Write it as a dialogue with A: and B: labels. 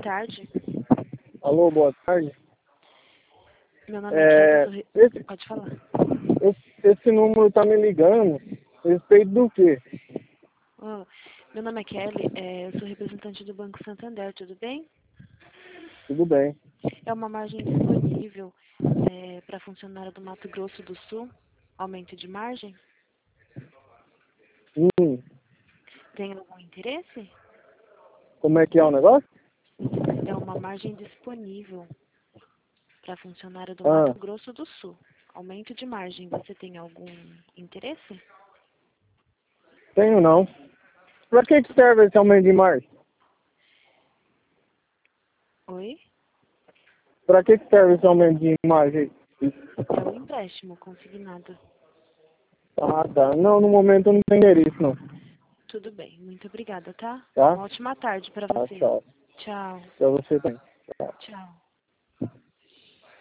A: tarde.
B: Alô, boa tarde.
A: Meu nome é Kelly, pode falar.
B: Esse número tá me ligando a respeito do quê?
A: Oh, meu nome é Kelly, eu sou representante do Banco Santander, tudo bem?
B: Tudo bem.
A: É uma margem disponível para funcionário do Mato Grosso do Sul, aumento de margem. Tem algum interesse?
B: Como é que é o negócio?
A: É uma margem disponível para funcionário do
B: Ah,
A: Mato Grosso do Sul, aumento de margem. Você tem algum interesse?
B: tenho não. Pra que serve esse aumento de margem?
A: Oi?
B: Pra que serve esse aumento de margem?
A: É um empréstimo consignado.
B: Ah, tá. Não, no momento eu não tenho interesse, não.
A: Tudo bem, muito obrigada, tá?
B: Tá?
A: Uma ótima tarde para
B: Tá,
A: você.
B: tchau.
A: Tchau.
B: Pra você também. Tchau.
A: Tchau.